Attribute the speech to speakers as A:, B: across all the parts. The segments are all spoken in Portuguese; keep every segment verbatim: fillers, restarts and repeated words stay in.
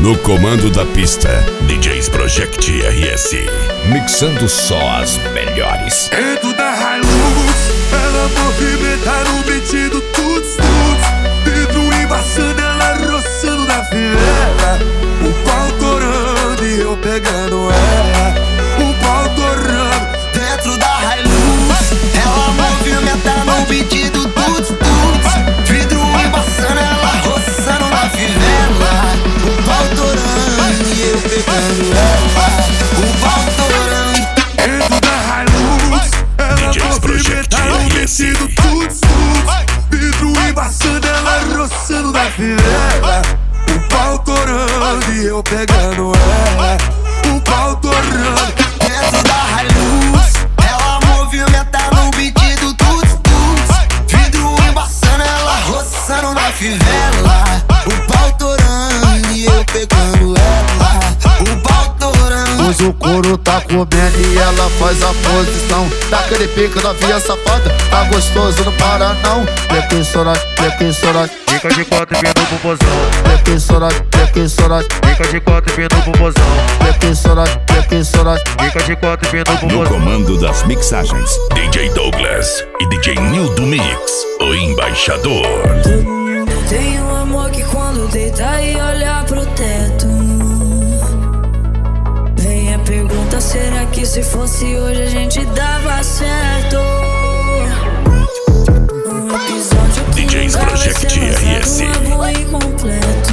A: No comando da pista,
B: D Js Project R S.
A: Mixando só as melhores.
C: Dentro da Hilux, ela movimenta no beat do tuts tuts. Vidro embaçando, ela roçando na viela. O pau torando e eu pegando ela. O pau torando.
D: Dentro da Hilux, ela movimenta no beat do tuts tuts. Vidro embaçando, ela roçando na viela. O pau torando e eu pegando ela. O pau torando.
C: Dentro da Hilux, ela movimenta no beat do tuts tuts. Vidro embaçando, ela roçando na viela. O pau torando e eu pegando ela. O pau torando.
D: Dentro da Hilux, ela movimenta no beat do tuts tuts. Vidro embaçando, ela roçando na fivela. O pau torando e eu pegando ela. O pau torando.
E: Hoje o couro tá comendo e ela faz a posição daquele pique da via safada. Tá gostoso, não para não. Precursora, precursora.
F: Fica de quatro e vem no bumbozão.
E: Precursora, precursora.
F: Fica de quatro e vem no bumbozão.
E: Precursora, precursora.
F: Fica de quatro e vem no
A: No
F: bumbozão.
A: comando das mixagens,
B: D J Douglas e D J Nildo Mix, o embaixador.
G: Todo mundo tem um amor que quando deita e olha pro teto. Vem a pergunta, será que se fosse hoje a gente dava certo? Um episódio que
B: D Js
G: nunca vai
B: Project
G: ser lançado,
B: R S.
G: um amor incompleto.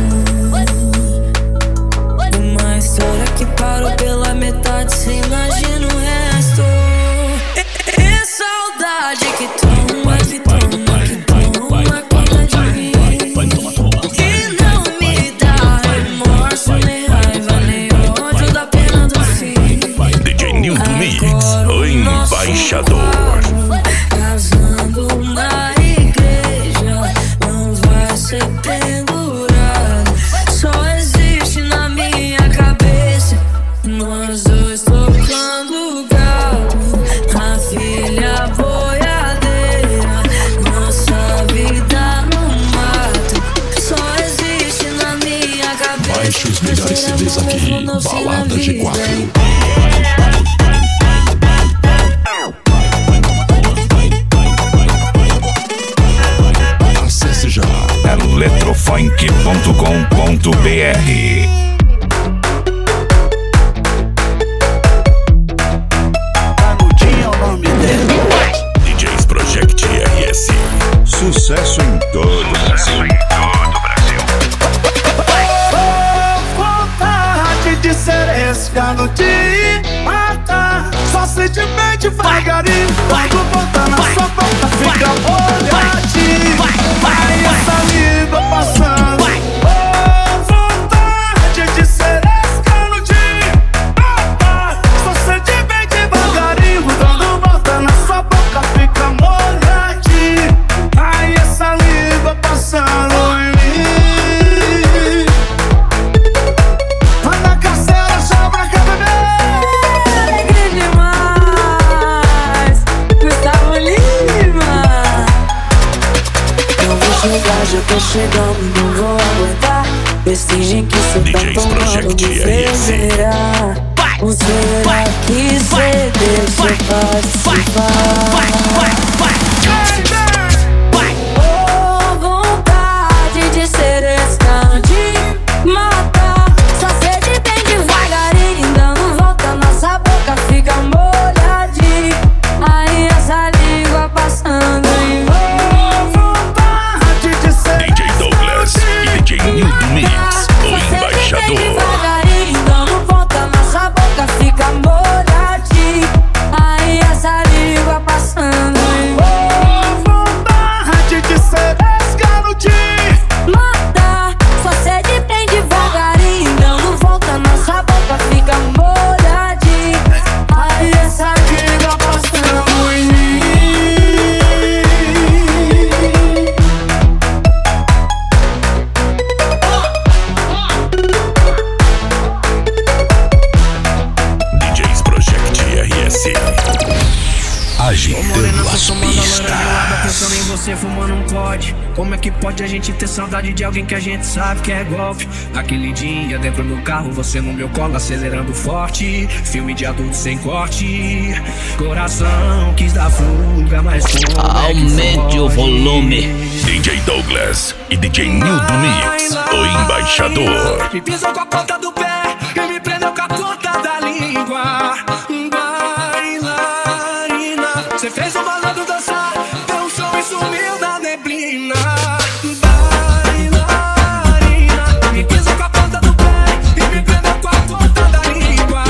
G: Uma história que parou pela metade, cê imagina o resto. É, é saudade que toma, que toma, que toma conta de mim. E não me dá remorso, nem raiva, nem ódio da pena do fim.
B: D J Nildo Mix, o embaixador.
G: Casando na igreja, não vai ser pendurado. Só existe na minha cabeça nós dois tocando gato. A filha boiadeira, nossa vida no mato. Só existe na minha cabeça.
B: Baixe os melhores C Ds aqui, Balada G quatro. Acesse já eletrofunk ponto com ponto br.
D: Canudinho é o nome dele.
B: D Js Project R S.
A: sucesso em todo o Brasil.
C: Vontade de ser esse canudinho mata. Só sentimento devagarinho. Quando volta na sua boca fica molhadinho. Vai essa língua passando. Oh, vontade de ser esse canudinho mata. Só sentimento devagarinho. Quando volta na sua boca fica molhadinho. Vai essa língua passando em mim. Ana Castela, sobra que bebê.
G: Alegre demais, Gustavo Lima. Não vou chegar, já tô chegando, não vou aguentar. Vestigem que cê
B: D
G: tá
B: Js
G: tomando,
B: Project
G: me
B: R S.
G: fez virar. Ou será que cê deixa eu participar? Oh, vontade de ser esse canudinho matar. Só sede bem devagarinho, dando volta, nossa boca fica molhadinha. Aí essa língua passando em mim.
C: Vontade de ser
B: D J Douglas e D J Nildo Mix, o embaixador.
G: Devagarinho, dando volta, nossa boca fica molhadinha. Aí essa língua passando em mim.
C: vontade de ser esse canudinho.
G: Matar, só sede bem devagarinho, dando volta, nossa boca fica molhadinha. Aí essa língua passando em mim.
B: D Js Project R S. Agitando as pistas.
H: você fumando um pod. Como é que pode a gente ter saudade de alguém que a gente sabe que é golpe? Aquele dia dentro do carro, você no meu colo acelerando forte. Filme de adulto sem corte. Coração quis dar fuga, mas
I: aumente o volume.
B: D J Douglas e D J Nildo Mix, o embaixador.
H: Me pisou com a ponta do pé e me prendeu com a ponta da língua. Bailarina, você fez o malandro dançar, deu um show e sumiu na neblina. Bailarina, me pisou com a ponta do pé e me prendeu com a ponta da língua.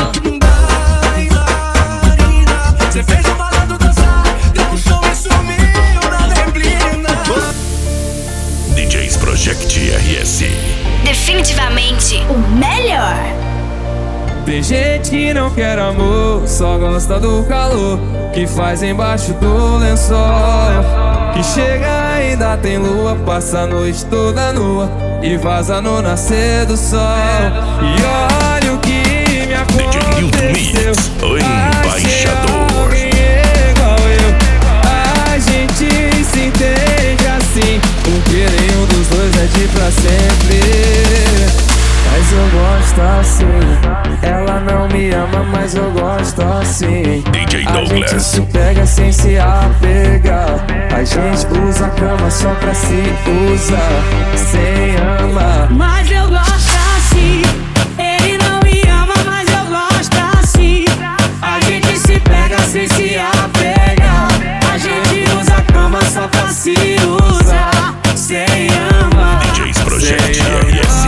H: Bailarina, você fez o malandro dançar, deu um show e sumiu na neblina.
B: D Js Project R S.
J: Definitivamente o melhor.
K: Tem gente que não quer amor, só gosta do calor que faz embaixo do lençol. Que chega ainda tem lua, passa a noite toda nua e vaza no nascer do sol. E olha o que me aconteceu.
B: D J Nildo Mix, o embaixador.
K: Igual eu, a gente se entende assim, porque nenhum dos dois é de pra sempre. Mas eu gosto assim. Ela não me ama, mas eu gosto assim.
B: D J
K: A
B: Douglas.
K: gente se pega sem se apegar. A gente usa a cama só pra se usar, sem amar.
G: Mas eu gosto assim. Ele não me ama, mas eu gosto assim. A gente se pega sem se apegar. A gente usa a cama só pra se usar, sem amar.
B: D Js Project R S.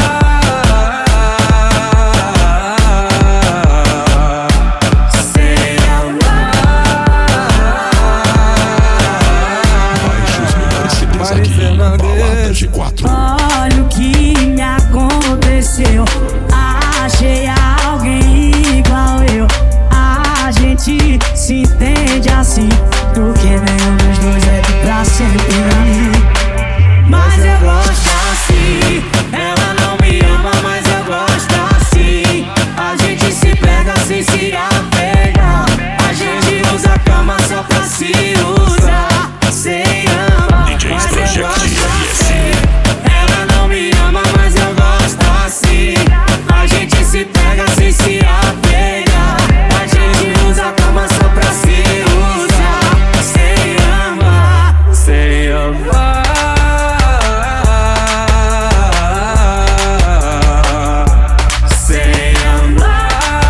G: Olha o que me aconteceu. Achei alguém igual eu. A gente se entende assim, porque nenhum dos dois é de pra sempre. Mas eu gosto assim. Ela não me ama, mas eu gosto assim. A gente se pega sem se apegar. A gente usa a cama só pra se usar, sem amar.
B: D Js Project R S.
G: Ela não me ama, mas eu gosto assim. A gente se pega sem se apegar. A gente usa a cama só pra se usar, sem amar.
K: Sem amar.
G: Sem amar.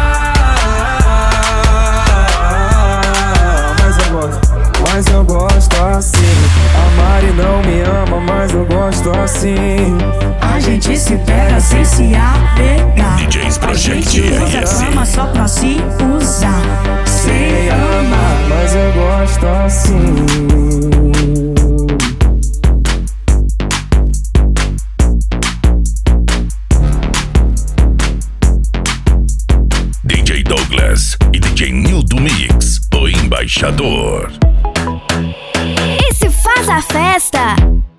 K: Mas eu gosto, mas eu gosto assim. A Mari não me ama, mas eu gosto assim.
G: A gente se pega sem se apegar.
B: D Js Project
G: A gente usa
B: R
G: a
B: S.
G: cama só pra se usar,
K: Sem amar, mas eu gosto assim.
B: D J Douglas e D J Nildo Mix, o embaixador.
J: E se faz a festa?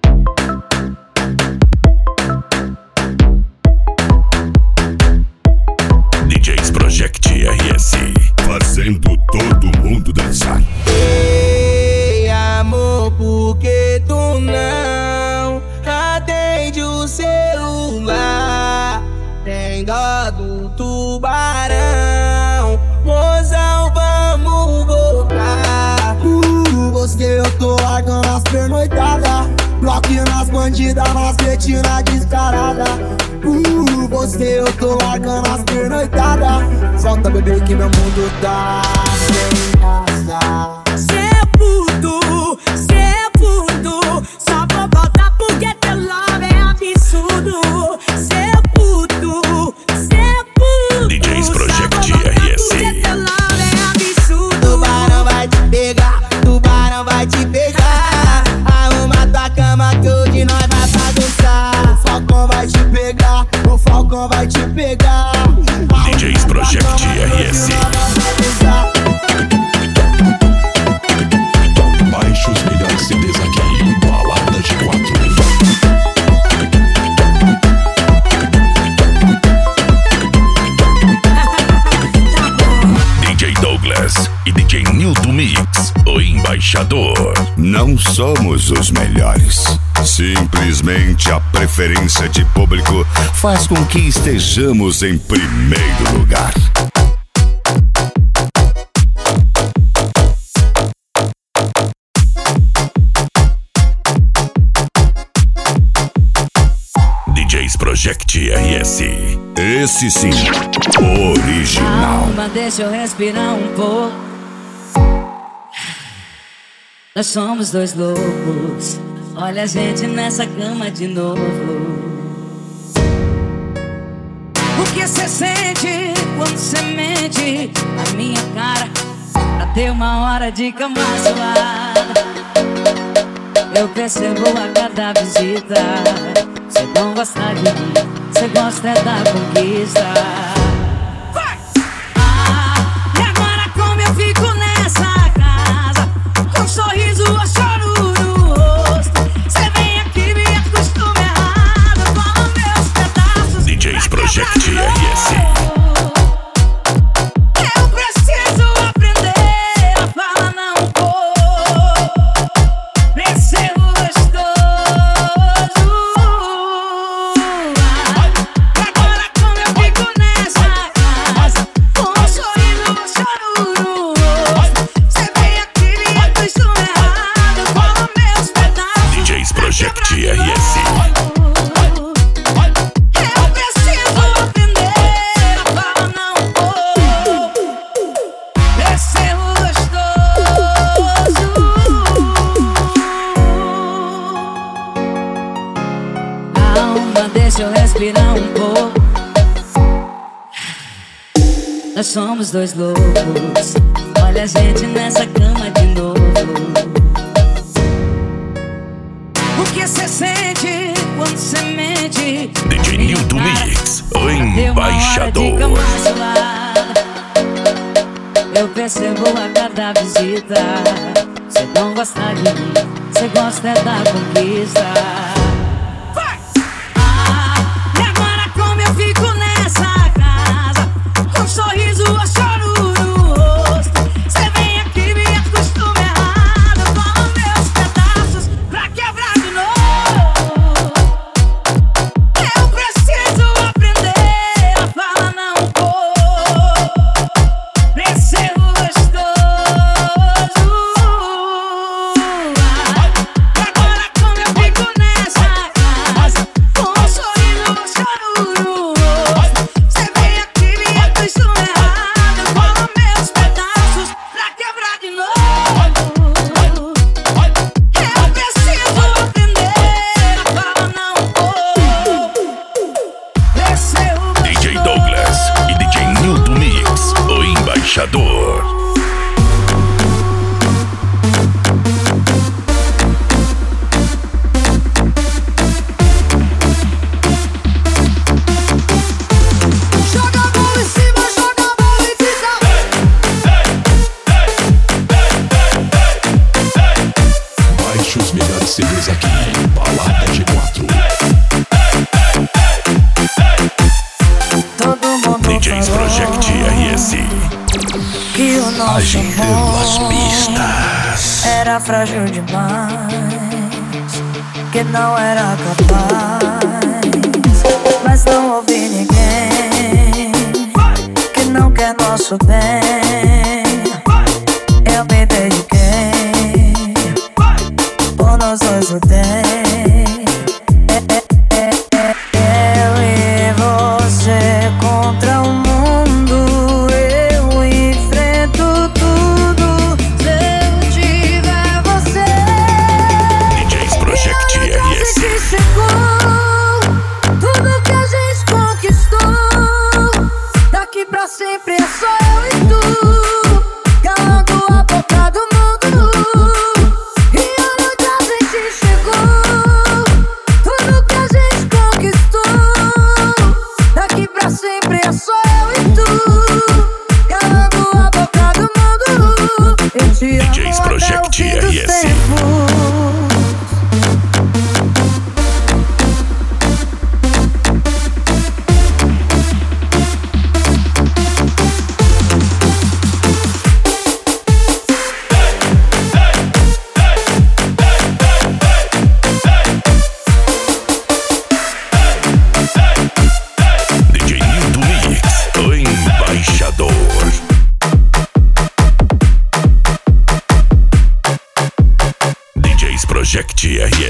B: D Js Project R S. Fazendo todo mundo dançar.
D: Ei, amor, por que tu não atende o celular? Tem dó do tubarão, mozão, vamos voltar. Uh, você eu tô largando as pernoitadas, bloqueando as bandidas nas retinas descaradas. Uh, você eu tô largando as pernoitadas. Solta, bebê, que meu mundo tá sem graça.
G: Cê é puto, cê é puto. Só vou voltar porque teu love é absurdo. Cê é puto, cê é puto.
B: D Js Project
G: Só vou voltar
B: R S.
G: porque teu love é absurdo.
D: Tubarão vai te pegar, tubarão vai te pegar. Arruma tua cama que hoje nós vai bagunçar. O falcão vai te pegar, o falcão vai te pegar.
B: D Js Project R S. Baixe os melhores C Ds aqui, Balada G quatro. D J Douglas e D J Nildo Mix, o embaixador.
A: Não somos os melhores. Simplesmente a preferência de público faz com que estejamos em primeiro lugar.
B: D Js Project R S.
A: Esse sim, original.
G: Calma, deixa eu respirar um pouco. Nós somos dois loucos. Olha a gente nessa cama de novo. O que cê sente quando cê mente na minha cara pra ter uma hora de cama suada? Eu percebo a cada visita. Cê não gosta de mim, cê gosta é da conquista. Vai! Ah, e agora como eu fico nessa casa, com um sorriso ou choro no rosto? Cê vem aqui, me acostuma errado, fala meus pedaços.
B: D Js Project R S.
G: Eu preciso aprender a falar não vou. Descer o gostoso. Agora como eu fico nessa casa, com um sorriso ou choro no rosto? Cê vem aqui, me acostuma errado, fala meus pedaços.
B: D Js Project R S.
G: Eu preciso aprender a falar não vou. Descer o gostoso. Calma, deixa eu respirar um pouco. Nós somos dois loucos. Olha a gente nessa cama de novo. O que cê sente quando cê mente?
B: D J Nil do Mix, o
G: Deu uma hora de
B: embaixador.
G: cama suada. Eu percebo a cada visita. Cê não gosta de mim, cê gosta é da conquista. Vai! Ah, e agora como eu fico nessa casa, com um sorriso ou choro no rosto? Cê vem aqui, me acostuma errado, fala meus pedaços pra quebrar de novo. Eu preciso aprender a falar não vou. Descer o gostoso. Agora como eu fico nessa casa, com um sorriso ou choro no rosto? Cê vem aqui, me acostuma errado, fala meus pedaços pra quebrar de novo. Eu preciso aprender a falar não vou. Descer o
B: D J Douglas e D J Nil do Mix, o embaixador.
C: Joga a bola em cima, joga a bola e fica.
A: Baixe os melhores C Ds aqui, Balada G quatro.
G: todo mundo
B: D Js Project R S.
G: que o nosso
B: Agitando as
G: amor
B: pistas.
G: era frágil demais, que não era capaz. Mas não ouvi ninguém que não quer nosso bem. Eu me dediquei, por nós dois lutei. Eu e você contra o mundo, eu enfrento tudo. Se eu tiver você,
B: D Js Project R
G: a
B: S.
G: gente chegou, tudo que a gente conquistou. Daqui pra sempre é só eu e tu, calando a boca do mundo. E olha onde a gente chegou.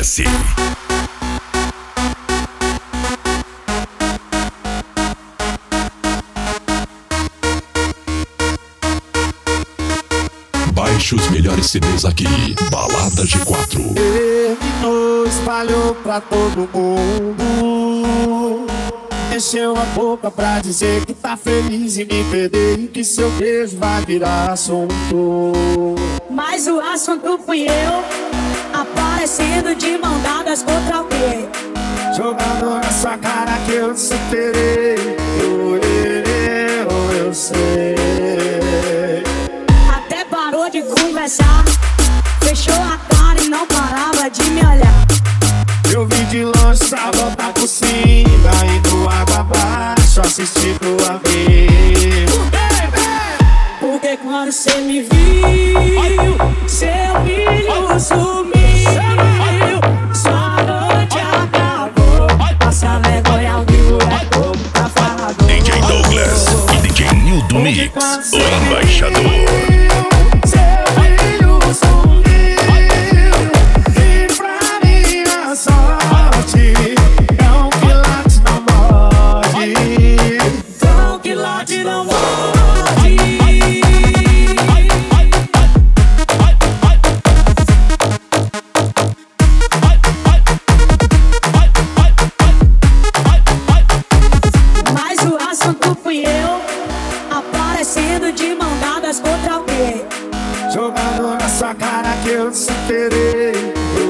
B: S.
L: Baixe os melhores C Ds aqui. Balada G quatro.
C: Terminou, espalhou pra todo mundo. Encheu a boca pra dizer que tá feliz em me perder e que seu beijo vai virar assunto.
J: Mas o assunto fui eu, aparecendo de mão dadas contra alguém,
C: jogando na sua cara que eu te superei. Eu errei, eu, eu sei.
J: Até parou de conversar, fechou a cara e não parava de me olhar.
C: Eu vim de longe pra voltar por cima, indo água abaixo, assisti tua vez.
J: Porque quando cê me viu, seu brilho sumiu, sua noite acabou. Passa vergonha ao vivo é pouco pra falar.
B: D J Douglas e D J Nil do Mix, o embaixador.
C: Jogando na sua cara que eu te superei.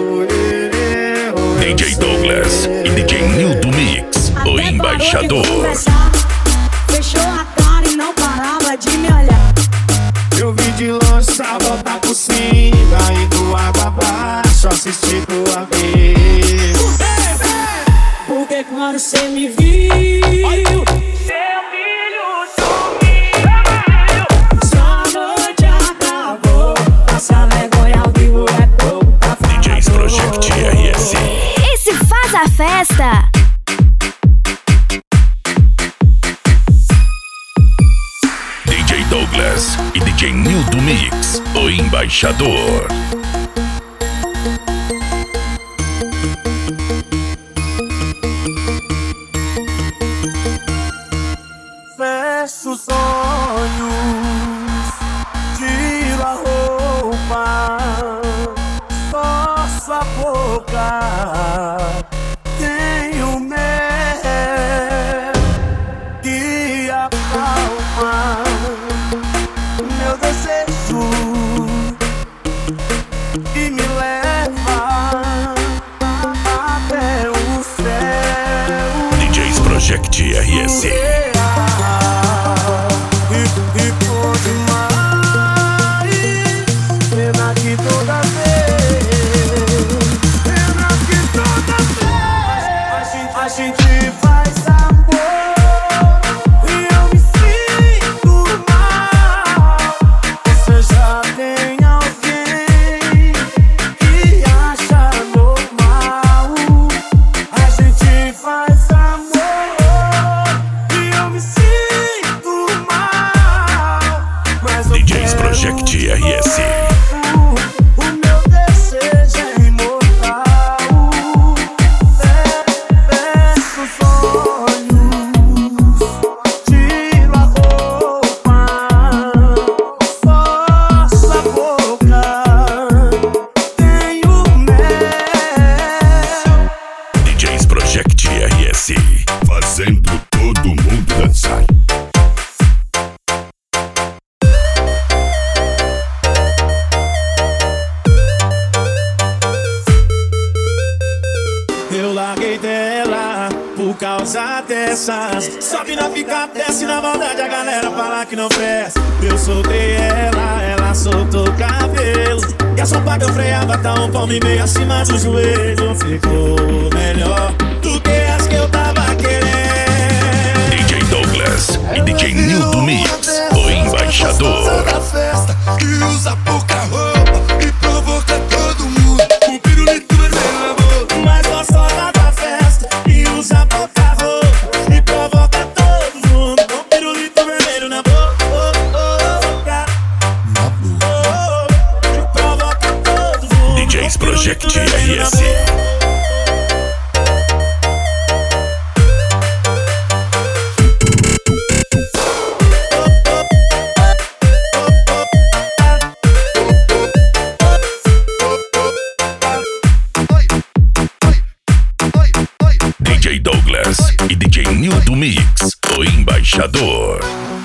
B: D J Douglas e D J Nil do Mix, o embaixador.
J: Fechou a cara e não parava de me olhar.
C: Eu vim de longe pra voltar por cima, indo água abaixo, assisti tua vez.
J: Porque quando cê me viu, seu filho sumiu, sua noite acabou. Passa vergonha ao vivo é pouco pra falar.
B: D Js Project R S.
J: Esse faz a festa.
B: D J Douglas e D J Nil do Mix, o embaixador.
C: Fecho os olhos, tiro a roupa, forço a boca, tenho mel que acalma meu desejo e me leva até o céu.
B: D Js Project R S.
C: A gente faz amor e eu me sinto mal. Você já tem alguém que acha normal. A gente faz amor e eu me sinto mal. Mas
B: D Js Project R S.
A: Fazendo todo mundo dançar.
C: Eu larguei dela por causa dessas. Sobe na pica, desce na maldade, a galera fala que não presta. Eu soltei ela, ela soltou o cabelo. E a sopa que eu freava tá um palmo e meio acima do joelho. Ficou melhor do que as que eu tava querendo.
B: D J Douglas e D J Nil do Mix, o embaixador.
D: Da festa e usa pouca roupa e provoca todo mundo. Um pirulito vermelho na boca.
C: Mas gostosa da festa e usa pouca roupa e provoca todo mundo. Um pirulito vermelho na boca.
B: D Js Project R S. embaixador.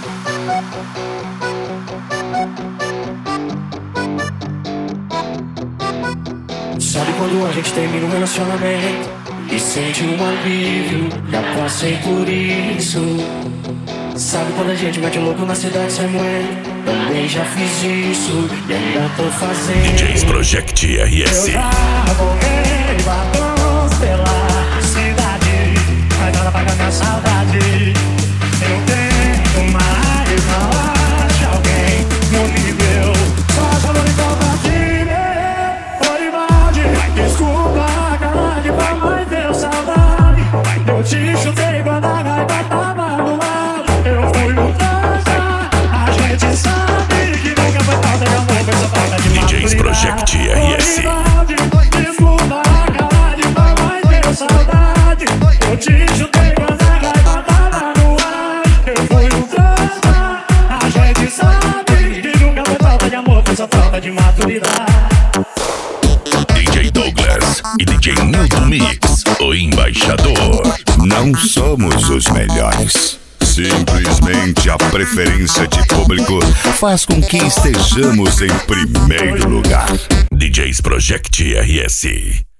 H: Sabe quando a gente termina um relacionamento e sente um alívio? Já passei por isso. Sabe quando a gente mete louco na cidade sem mulher? Também já fiz isso e ainda tô fazendo.
B: D Js Project R S.
H: Eu já correi batons pela cidade, mas nada paga minha saudade. Eu tenho mais, não acho alguém no nível. Só chama de compartilha, foi mal. Desculpa, cara, de pra mais ter saudade. Eu te chutei quando a raiva tava no lado. Eu fui no trança, a gente sabe que nunca foi falta de amor, foi só falta de maturidade.
B: D Js Project R S.
H: Desculpa, cara, de pra mais ter saudade. Eu te chutei quando a raiva tava no ar. Eu fui no trança, a gente sabe que nunca foi falta de amor, foi só falta de maturidade.
B: D J Douglas e D J Nil do Mix, o embaixador.
A: Não somos os melhores. Simplesmente a preferência de público faz com que estejamos em primeiro lugar.
B: D Js Project R S.